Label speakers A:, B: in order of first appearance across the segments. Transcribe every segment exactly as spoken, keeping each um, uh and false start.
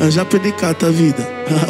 A: já pelicata a vida.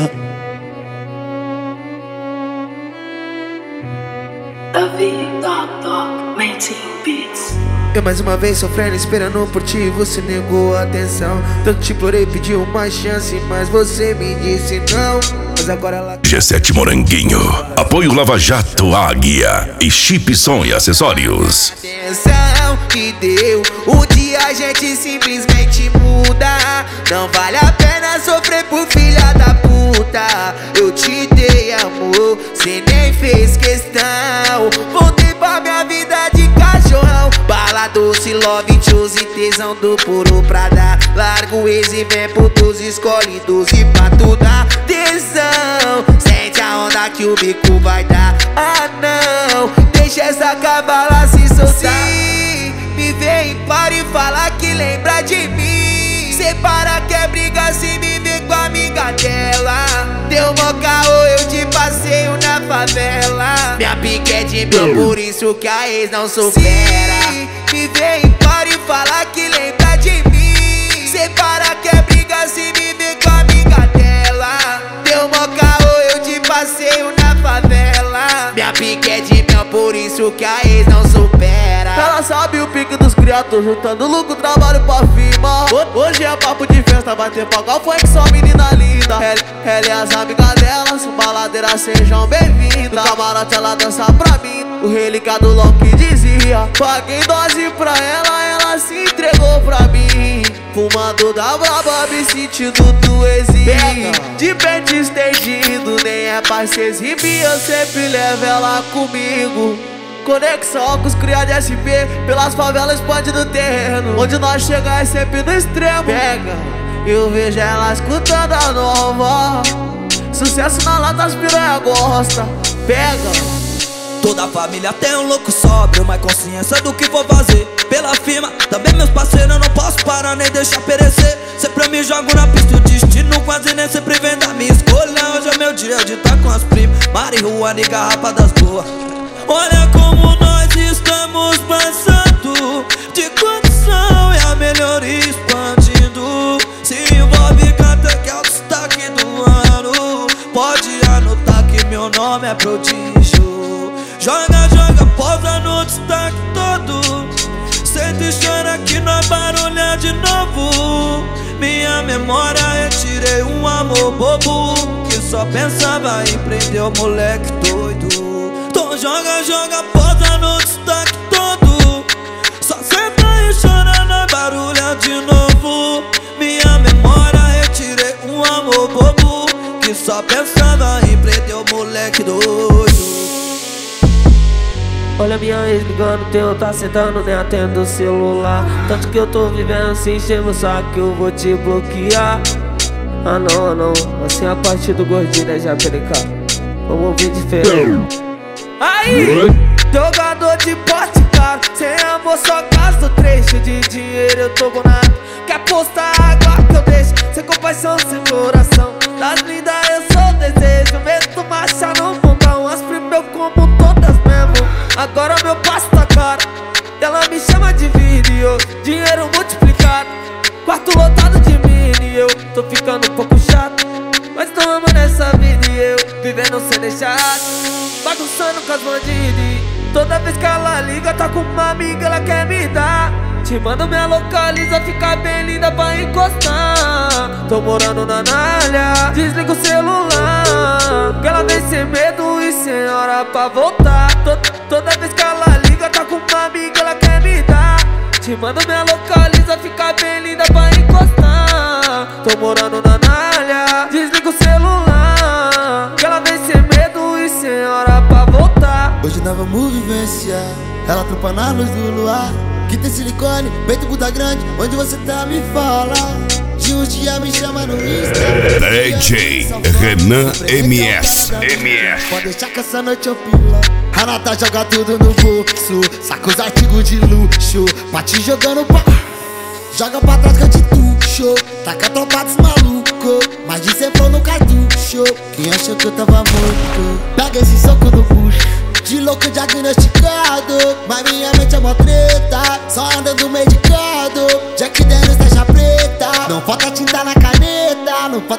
B: Eu mais uma vez sofrendo, esperando por ti, você negou a atenção. Tanto te implorei, pedi uma chance, mas você me disse não. Mas agora ela...
C: G sete Moranguinho, apoio Lava Jato, Águia e Chip Som e Acessórios.
B: Atenção que deu, um dia a gente simplesmente muda. Não vale a pena sofrer por filha da puta. Eu te dei amor, cê nem fez questão. Voltei pra minha vida de cachorrão. Bala doce, love, choose, tesão do puro pra dar. Larga o ex e vem pro doze, escolhe doze pra tu dar tesão. Sente a onda que o bico vai dar. Ah não, deixa essa cavala se soltar. Se me vem para e fala que lembra de mim. Separa que é briga se me vê com a amiga dela. Deu mó caô, eu te passeio na favela. Minha pique é de mil, por isso que a ex não supera. Se me vem para e fala que lembra de mim. Separa que é briga se me vê com a amiga dela. Deu mó caô, eu te passeio na favela. Minha pique é de mel, por isso que a ex não supera.
D: Ela sabe o pique dos criados, juntando lucro, trabalho pra firma. Hoje é papo de festa, vai ter pagar foi que só menina linda. Ela e as amigas dela, se baladeira sejam bem-vindas. No camarote ela dança pra mim, o relíquia do LOL que dizia. Paguei dose pra ela, ela se entregou pra mim. Fumando da braba, me sentindo do exílio. De pente estendido, nem é pra se exibir. Eu sempre levo ela comigo. Conexão com os cria de S P, pelas favelas expande do terreno. Onde nós chega é sempre no extremo. Pega, eu vejo ela escutando a nova. Sucesso na lata, as piranha gosta. Pega.
E: Toda a família tem um louco sóbrio, mas consciência do que vou fazer. Pela firma, também meus parceiros, eu não posso parar nem deixar perecer. Sempre eu me jogo na pista, o destino quase nem sempre vem da minha escolha. Hoje é meu dia de estar com as primas, marihuana e garrafa das boas. Olha como nós estamos passando de condição e a melhoria expandindo. Se envolve, canta que é o destaque do ano. Pode anotar que meu nome é prodígio. Joga, joga, pousa no destaque todo. Senta e chora que nós barulha de novo. Minha memória retirei um amor bobo que só pensava em prender o moleque doido. Então joga, joga, pousa no destaque todo. Só senta e chora na barulha de novo. Minha memória retirei um amor bobo que só pensava em prender o moleque doido.
D: Olha minha ex ligando, teu tá sentando, nem atendo o celular. Tanto que eu tô vivendo sem encher meu saco, que eu vou te bloquear. Ah não, ah não, assim a parte do gordinho é já pelicata. Vamos ouvir diferente. Aí, jogador de poste caro, sem amor só gasto trecho de dinheiro, eu tô bonado. Quer postar água que eu deixo, sem compaixão, sem coração. Das lindas eu sou desejo, meto marcha no mundão. As primas eu como todas mesmo, agora meu passo tá caro. Ela me chama de vídeo, dinheiro multiplicado. Quarto lotado de mini, eu tô ficando um pouco chato. Mas tô amando essa vida e eu vivendo sem deixar. Bagunçando com as bandidas. Toda vez que ela liga, tá com uma amiga, ela quer me dar. Te mando, me localiza, fica bem linda pra encostar. Tô morando na Nalha, desliga o celular, que ela vem sem medo e sem hora pra voltar. Toda vez que ela liga, tá com uma amiga, ela quer me dar. Te mando, me localiza, fica bem linda pra encostar. Tô morando na Nalha, desliga o celular, que ela vem sem medo e sem hora pra voltar.
F: Hoje nós vamos vivenciar, ela trampa na luz do luar. Que tem silicone, peito puta grande, onde você tá me fala. De um dia me chama no Insta.
C: D J Renan M S M S.
F: Pode deixar que essa noite eu pila. Renata joga tudo no bolso, saca os artigos de luxo, pra te jogando pra... Joga pra trás que eu te tuxo, taca a tropa dos malucos, mas de sempre no cartucho. Quem achou que eu tava morto, pega esse soco no bucho. De louco diagnosticado, mas minha mente é mó treta. Só andando medicado, Jack Daniels taxa preta. Não falta tinta na caneta, não falta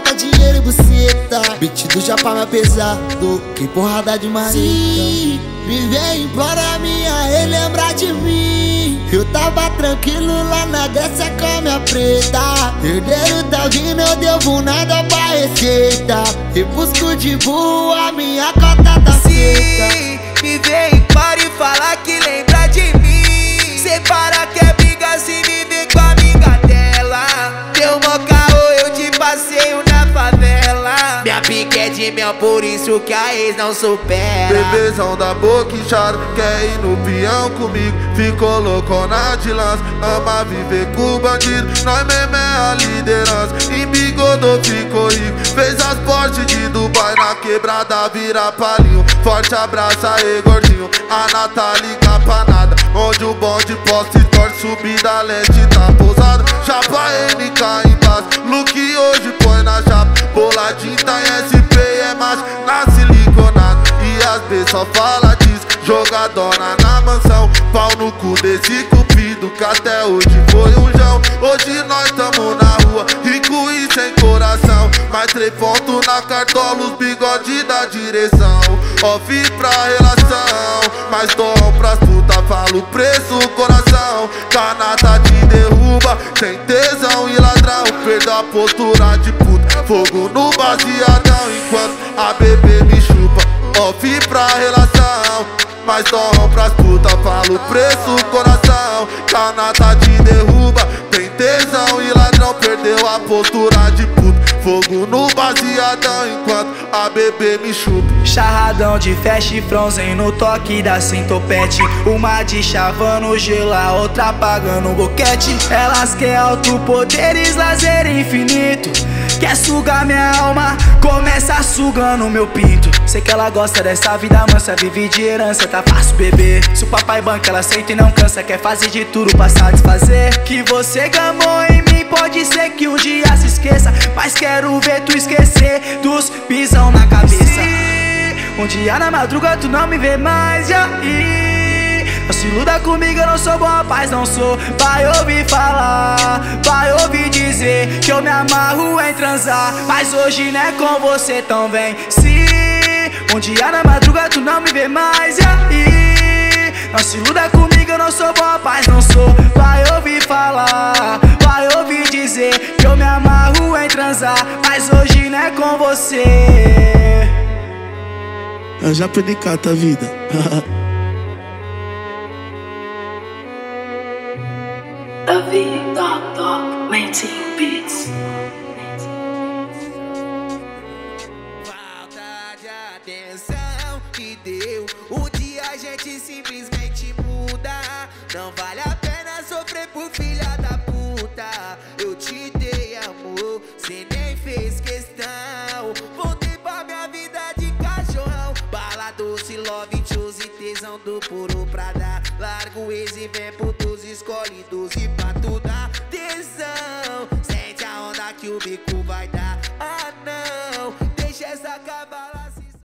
F: pesado, que porrada de marido. Sim, me vem embora minha relembrar de mim. Eu tava tranquilo lá na Grécia com a minha preta. Herdeiro tá vindo, eu devo nada pra receita. Eu busco de boa, minha cota tá feita.
B: Sim, me vem embora e fala que lembra de mim. Separa que é briga se me vê com a amiga dela. Deu mó caô, eu te passeio na favela. Minha pique é de mel, por isso que a ex não supera.
A: Bebezão da boca inchada, quer ir no peão comigo. Ficou loucona de lança, ama viver com bandido. Nós mesmo é a liderança, embigodou, ficou rico. Fez as portes de Dubai, na quebrada vira palinho. Forte abraço aí gordinho, a Natália capa nada. Onde o bonde posta e torce, subida leste tá pousada. Chapa N K embaixo, look hoje põe na chapa. Boladinho tá em S P, é macho, na siliconada. E as B só fala disso, jogadona na mansão. Pau no cu desse cupido, que até hoje foi um jão. Hoje nós tamo na rua, rico e sem coração. Mais três pontos na cartola, os bigode da direção. Off pra relação, mais dom pras puta, fala o preço, coração. Canata te derruba, sem tesão e ladrão. Perdeu a postura de puta, fogo no baseadão. Enquanto a bebê me chupa, off pra relação. Mais dom pras puta, fala o preço, coração. Canata te derruba, tem tesão e ladrão. Perdeu a postura de puta, fogo no baseadão. Enquanto a bebê me chupa.
E: Charradão de fast frozen no toque da Sintopete. Uma de chavando gelo, a outra apagando o boquete. Elas quer alto poderes, lazer infinito. Quer sugar minha alma, começa sugando meu pinto. Sei que ela gosta dessa vida mansa, vive de herança, tá fácil beber. Se o papai banca, ela senta e não cansa. Quer fazer de tudo pra satisfazer. Que você gamou em mim, pode ser que um dia se esqueça. Mas quero ver tu esquecer dos pisão na cabeça. Um dia na madruga tu não me vê mais, já e não se iluda comigo, eu não sou bom rapaz, não sou. Vai ouvir falar, vai ouvir dizer que eu me amarro em transar. Mas hoje não é com você, então vem. Se um dia na madruga tu não me vê mais, já e não se iluda comigo, eu não sou bom rapaz, não sou. Vai ouvir falar, vai ouvir dizer que eu me amarro em transar. Mas hoje não é com você.
G: Eu já perdi cata a vida.
H: A V Dog Dog nineteen Beats.
B: Falta de atenção que deu. Um dia a gente simplesmente muda. Não vale a pena sofrer por filha da puta. Eu te dei amor, cê nem fez questão. Voltei pra minha vida de cachorrão. Bala doce, love, choose, tesão do puro pra dar. Larga o ex e vem pro doze, escolhe doze pra tu dar.